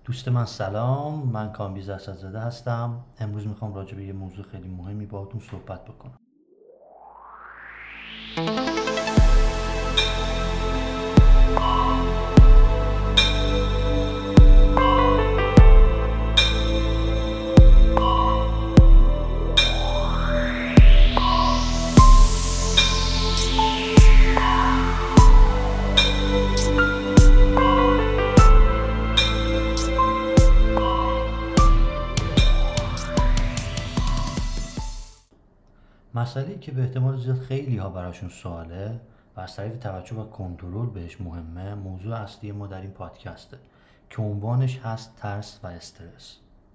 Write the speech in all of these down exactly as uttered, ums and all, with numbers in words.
دوست من سلام، من کامبیز اسدزاده هستم. امروز میخوام راجع به یه موضوع خیلی مهمی باهاتون صحبت بکنم. مسئله‌ای که به احتمال زیاد خیلی ها براشون سواله و از طریق توجه و کنترل بهش مهمه، موضوع اصلی ما در این پادکسته که عنوانش هست ترس و استرس.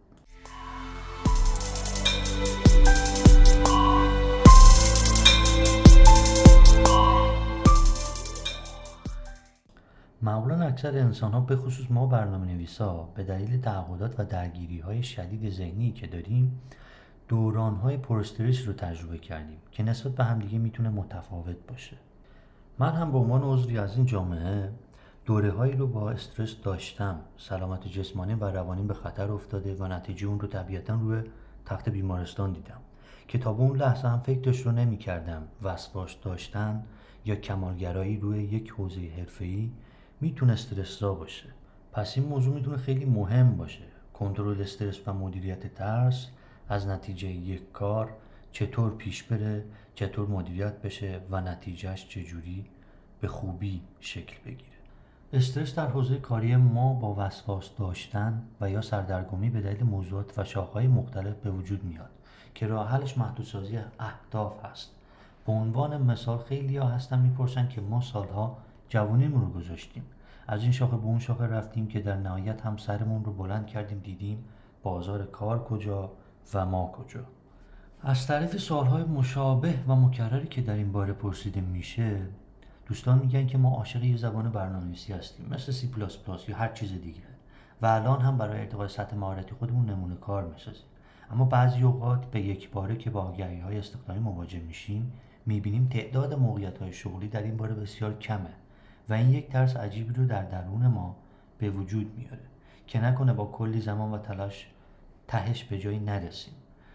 معمولا اکثر انسان ها به خصوص ما برنامه نویسا به دلیل تعهدات و درگیری های شدید ذهنی که داریم دوران‌های پر استرس رو تجربه کردیم که نسبت به همدیگه میتونه متفاوت باشه. من هم به عنوان عضوی از این جامعه دوره‌هایی رو با استرس داشتم. سلامت جسمانی و روانی به خطر افتاده و نتیجه اون رو طبیعتاً روی تخت بیمارستان دیدم که تا به اون لحظه هم فکرش رو نمی‌کردم وسواس داشتن یا کمالگرایی روی یک حوزه حرفه‌ای میتونه استرس‌زا باشه. پس این موضوع میتونه خیلی مهم باشه. کنترل استرس و مدیریت ترس از نتیجه یک کار چطور پیش بره، چطور مدیریت بشه و نتیجهش چجوری به خوبی شکل بگیره. استرس در حوزه کاری ما با وسواس داشتن و یا سردرگمی به دلیل موضوعات و شاخه‌های مختلف به وجود میاد که راه حلش محدودسازی اهداف هست. به عنوان مثال خیلی ها هستن میپرسن که ما سالها جوونیمون رو گذاشتیم، از این شاخه به اون شاخه رفتیم که در نهایت هم سرمون رو بلند کردیم دیدیم بازار کار کجا و ما کجا. از طریق سوالهای مشابه و مکرری که در این باره پرسیده میشه، دوستان میگن که ما عاشق یه زبان برنامه‌نویسی هستیم مثل سی پلاس پلاس یا هر چیز دیگه و الان هم برای ارتقای سطح مهارتی خودمون نمونه کار میسازیم. اما بعضی اوقات به یک باره که با آگهی‌های استخدامی مواجه میشیم میبینیم تعداد موقعیت‌های شغلی در این باره بسیار کمه و این یک ترس عجیبی رو در درون ما به وجود میاره که نکنه با کلی زمان و تلاش تهش به جایی نرسیم،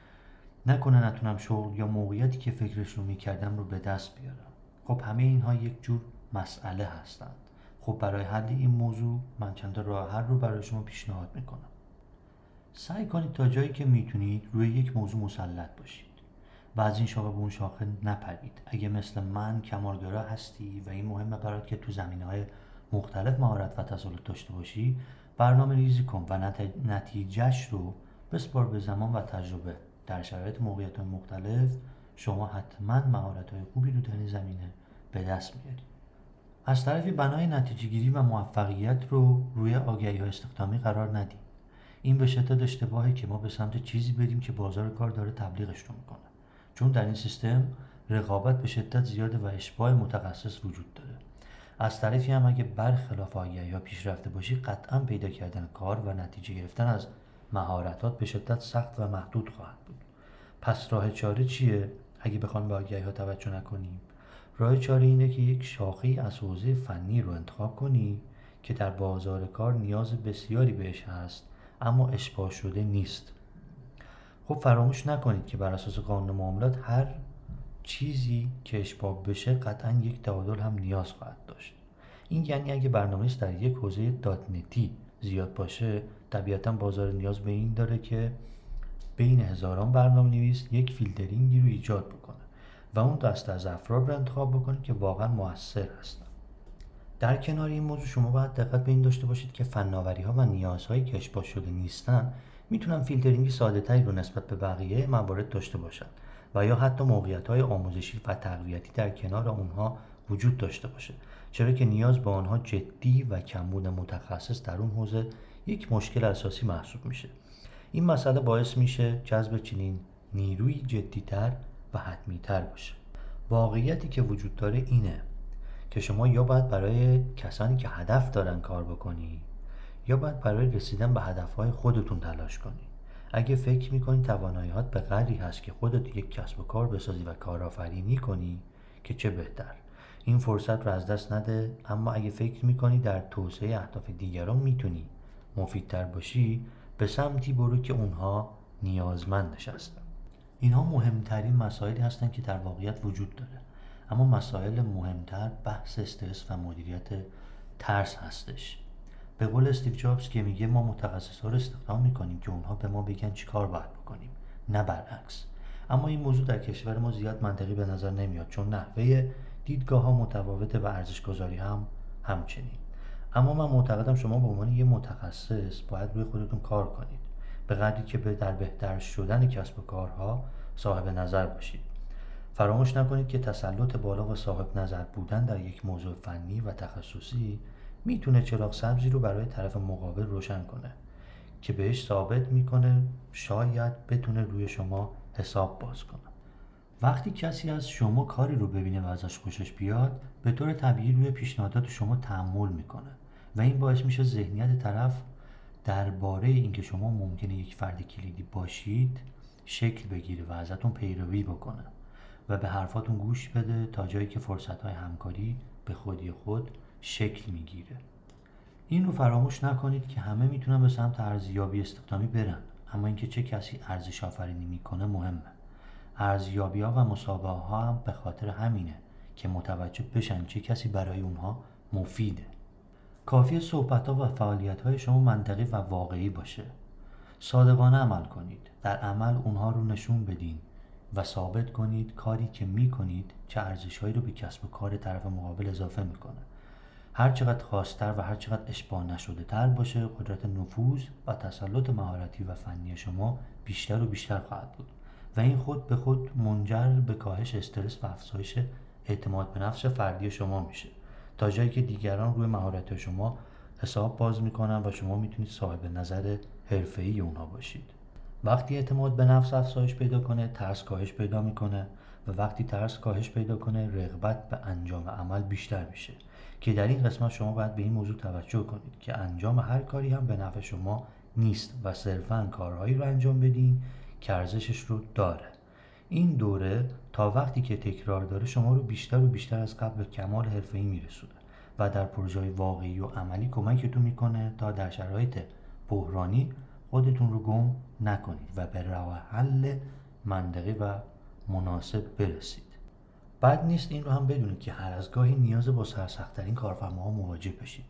نکنه نتونم شغل یا موقعیتی که فکرش رو میکردم رو به دست بیارم. خب همه اینها یک جور مسئله هستند. خب برای حل این موضوع من چند تا راه حل رو برای شما پیشنهاد میکنم. سعی کنید تا جایی که میتونید روی یک موضوع مسلط باشید و از این شاخه به اون شاخه نپرید. اگه مثل من کمالگرا هستی و این مهمه برات که تو زمینه‌های مختلف مهارت و تسلط داشته باشی، برنامه ریزی کن و نتیجهش رو بسپار به زمان و تجربه. در شرایط موقعیت‌های مختلف شما حتما مهارت‌های خوبی رو در این زمینه به دست میارید. از طرفی بنای نتیجه‌گیری و موفقیت رو روی آگهی‌های استخدامی قرار ندید. این به شدت اشتباهه که ما به سمت چیزی بریم که بازار کار داره تبلیغش رو میکنه، چون در این سیستم رقابت به شدت زیاده و اشباع متخصص وجود داره. از طرفی هم اگه برخلاف آگهی‌ها پیشرفته باشی، قطعاً پیدا کردن کار و نتیجه گرفتن از مهارتات به شدت سخت و محدود خواهد بود. پس راه چاره چیه اگه بخوام به آگهی‌ها توجه نکنیم؟ راه چاره اینه که یک شاخه‌ای از حوزه فنی رو انتخاب کنی که در بازار کار نیاز بسیاری بهش هست اما اشباع شده نیست. خب فراموش نکنید که بر اساس قانون معاملات هر چیزی که اشباع بشه قطعاً یک تعادل هم نیاز خواهد داشت. این یعنی اگه برنامه‌نویس در یک حوزه دات نتی زیاد باشه، طبیعتاً بازار نیاز به این داره که بین هزاران برنامه‌نویس یک فیلترینگی رو ایجاد بکنه و اون دسته از افراد رو انتخاب بکنه که واقعاً مؤثر هستن. در کنار این موضوع شما باید دقت به این داشته باشید که فناوری‌ها و نیازهایی که اشباع شده نیستن میتونن فیلترینگی ساده‌تری رو نسبت به بقیه موارد داشته باشن و یا حتی موقعیت‌های آموزشی و تقویتی در کنار اونها وجود داشته باشه، چرا که نیاز به آنها جدی و کمبود متخصص در اون حوزه یک مشکل اساسی محسوب میشه. این مسئله باعث میشه جذب چنین نیروی جدی‌تر و حتمی‌تر باشه. واقعیتی که وجود داره اینه که شما یا باید برای کسانی که هدف دارن کار بکنی یا باید برای رسیدن به هدفهای خودتون تلاش کنی. اگه فکر میکنی توانایی‌هات به قدری هست که خودت یک کسب و کار بسازی و کارآفرینی کنی که چه بهتر. این فرصت رو از دست نده. اما اگه فکر میکنی در توسعه اهداف دیگران میتونی مفیدتر باشی به سمتی برو که اونها نیازمندش هستن. اینها مهمترین مسائلی هستن که در واقعیت وجود داره، اما مسائل مهمتر بحث استرس و مدیریت ترس هستش. به قول استیو جابز که میگه ما متخصصا رو استخدام میکنیم که اونها به ما بگن چی کار باید بکنیم، نه برعکس. اما این موضوع در کشور ما زیاد منطقی به نظر نمیاد، چون نحوه دیدگاه ها متفاوته و ارزش گذاری هم همچنین. اما من معتقدم شما به عنوان یه متخصص باید روی خودتون کار کنید، به قدری که به در بهتر شدن کسب و کارها صاحب نظر باشید. فراموش نکنید که تسلط بالا و صاحب نظر بودن در یک موضوع فنی و تخصصی میتونه چراغ سبزی رو برای طرف مقابل روشن کنه که بهش ثابت میکنه شاید بتونه روی شما حساب باز کنه. وقتی کسی از شما کاری رو ببینه و ازش خوشش بیاد، به طور طبیعی روی پیشنهادات شما تأمل میکنه و این باعث میشه ذهنیت طرف درباره اینکه شما ممکنه یک فرد کلیدی باشید شکل بگیره و ازتون پیروی بکنه و به حرفاتون گوش بده تا جایی که فرصت‌های همکاری به خودی خود شکل میگیره. این رو فراموش نکنید که همه میتونن به سمت ارزیابی استخدامی برن، اما اینکه چه کسی ارزش آفرینی میکنه مهمه. ارزیابی‌ها و مسابقه‌ها هم به خاطر همینه که متوجه بشن چه کسی برای اونها مفیده. کافیه صحبت‌ها و فعالیت‌های شما منطقی و واقعی باشه. صادقانه عمل کنید. در عمل اونها رو نشون بدین و ثابت کنید کاری که میکنید چه ارزش‌هایی رو به کسب و کار طرف مقابل اضافه میکنه. هر چقدر خاص‌تر و هر چقدر اشباع نشده تر باشه، قدرت نفوذ و تسلط مهارتی و فنی شما بیشتر و بیشتر خواهد بود و این خود به خود منجر به کاهش استرس و افزایش اعتماد به نفس فردی شما میشه، تا جایی که دیگران روی مهارت شما حساب باز میکنن و شما میتونید صاحب نظر حرفه‌ای اونها باشید. وقتی اعتماد به نفس افزایش پیدا کنه، ترس کاهش پیدا میکنه و وقتی ترس کاهش پیدا کنه، رغبت به انجام عمل بیشتر میشه، که در این قسمت شما باید به این موضوع توجه کنید که انجام هر کاری هم به نفع شما نیست و صرفاً کارهایی رو انجام بدین که ارزشش رو داره. این دوره تا وقتی که تکرار داره شما رو بیشتر و بیشتر از قبل به کمال حرفه‌ای میرسونه و در پروژه‌های واقعی و عملی کمکتون میکنه تا در شرایط بحرانی خودتون رو گم نکنید و به راه حل منطقی و مناسب برسید. بد نیست این رو هم بدونید که هر از گاهی نیاز با سرسخت‌ترین کارفرماها مواجه بشید.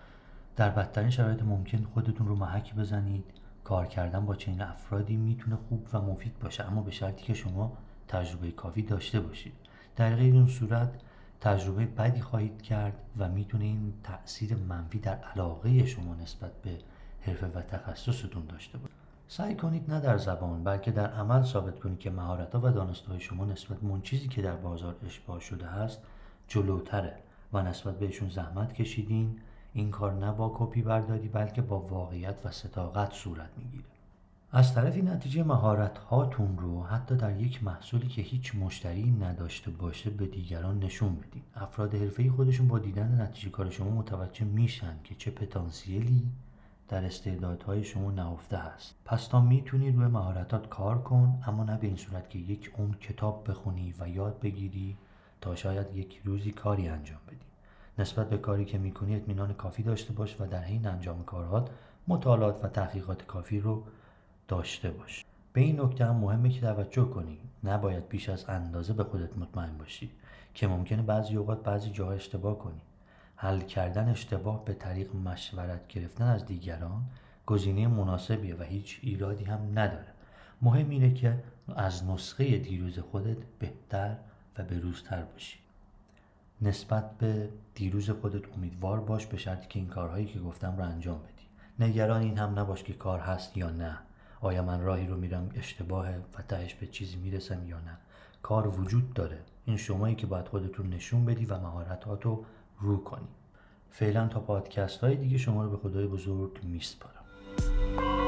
در بدترین شرایط ممکن خودتون رو محک بزنید. کار کردن با چنین افرادی میتونه خوب و مفید باشه، اما به شرطی که شما تجربه کافی داشته باشید. در غیر این صورت تجربه بدی خواهید کرد و میتونه این تأثیر منفی در علاقه شما نسبت به حرفه و تخصصتون داشته باشه. سعی کنید نه در زبان بلکه در عمل ثابت کنید که مهارت‌ها و دانسته‌های شما نسبت به اون چیزی که در بازار اشباع شده هست جلوتره و نسبت بهشون زحمت کشیدین. این کار نه با کپی برداری بلکه با واقعیت و صداقت صورت میگیره. از طرفی نتیجه مهارت هاتون رو حتی در یک محصولی که هیچ مشتری نداشته باشه به دیگران نشون بدین. افراد حرفه‌ای خودشون با دیدن نتیجه کار شما متوجه میشن که چه پتانسیلی در استعدادهای شما نهفته هست. پس تا میتونی روی مهارتات کار کن، اما نه به این صورت که یک عمر کتاب بخونی و یاد بگیری تا شاید یک روزی کاری انجام بدی. نسبت به کاری که میکنی اطمینان کافی داشته باش و در حین انجام کارهات مطالعات و تحقیقات کافی رو داشته باش. به این نکته هم مهمه که توجه کنی. نباید بیش از اندازه به خودت مطمئن باشی که ممکنه بعضی اوقات بعضی جاها اشتباه کنی. حل کردن اشتباه به طریق مشورت گرفتن از دیگران گزینه مناسبیه و هیچ ایرادی هم نداره. مهم اینه که از نسخه دیروز خودت بهتر و بروزتر باشی. نسبت به دیروز خودت امیدوار باش، به شرطی که این کارهایی که گفتم رو انجام بدی. نگران این هم نباش که کار هست یا نه، آیا من راهی رو میرم اشتباهه و تهش به چیزی میرسم یا نه. کار وجود داره، این شمایی که باید خودتون نشون بدی و مهارتاتو رو کنی. فعلا تا پادکست های دیگه شما رو به خدای بزرگ میسپارم.